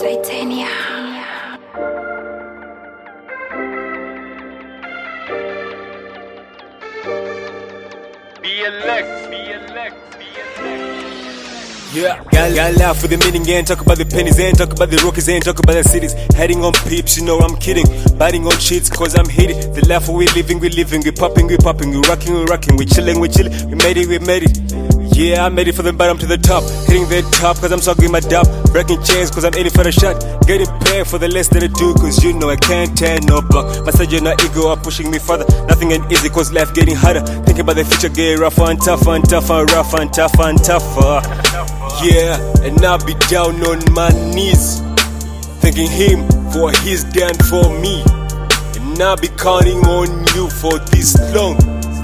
Titania. Yeah, got laugh for the meaning and talk about the pennies and talk about the rookies and talk about the cities. Heading on peeps, you know I'm kidding. Biting on cheats cause I'm hitting. The life we living, we popping, we rocking, we chilling, we made it. Yeah, I made it from the bottom to the top. Hitting the top cause I'm sucking my dub. Breaking chains cause I'm aiming for the shot. Getting paid for the less that I do cause you know I can't turn no block. Massaging my ego are pushing me further. Nothing ain't easy cause life getting harder. Thinking about the future getting rougher and tougher and tougher, rougher and tougher and tougher. Yeah, and I'll be down on my knees, thanking him for he's done for me. And I'll be counting on you for this long,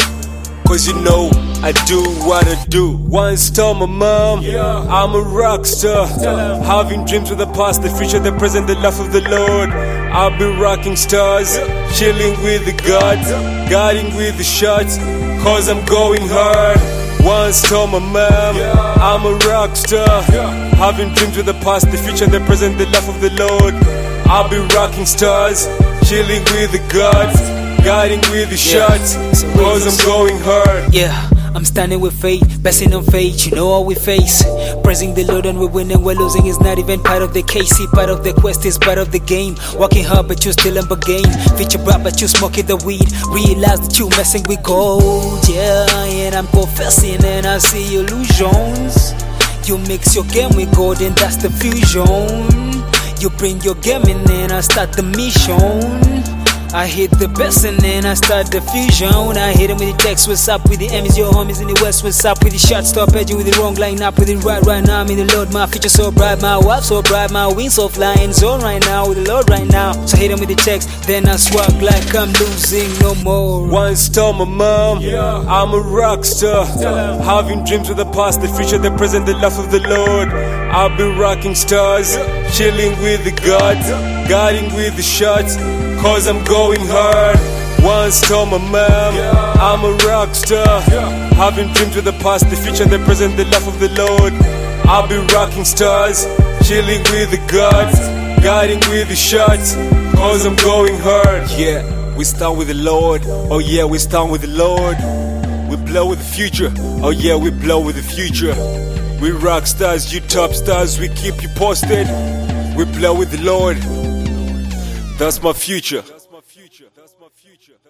cause you know I do what I do. Once told my mom, I'm a rock star, having dreams of the past, the future, the present, the love of the Lord. I'll be rocking stars, chilling with the gods, guiding with the shots, cause I'm going hard. Once told my mom, I'm a rock star, having dreams of the past, the future, the present, the love of the Lord. I'll be rocking stars, chilling with the gods, guiding with the shots, cause I'm going hard. Yeah, I'm standing with faith, blessing on faith, you know all we face. Praising the Lord and we win and we're losing is not even part of the case. See, part of the quest is part of the game. Working hard but you still in the game. Feature bright but you smoking the weed. Realize that you messing with gold, yeah. And I'm confessing and I see illusions. You mix your game with gold and that's the fusion. You bring your game in and I start the mission. I hit the best and then I start the fusion. I hit him with the text, what's up with the Emmys, your homies in the west, what's up with the shot, stop edging with the wrong line up with it right now. I'm in the Lord, my future so bright, my wife so bright, my wings so flying zone right now with the Lord right now. So hit him with the text, then I swag like I'm losing no more. Once told my mom, I'm a rock star, having dreams of the past, the future, the present, the love of the Lord. I'll be rocking stars, chilling with the gods, guiding with the shots, cause I'm going hard. Once told my mom, I'm a rock star, having dreams of the past, the future, the present, the love of the Lord. I'll be rocking stars, chilling with the gods, guiding with the shots, cause I'm going hard. Yeah, we stand with the Lord. Oh yeah, we stand with the Lord. We blow with the future. Oh yeah, we blow with the future. We rock stars, you top stars, we keep you posted. We blow with the Lord. That's my future. That's my future. That's my future.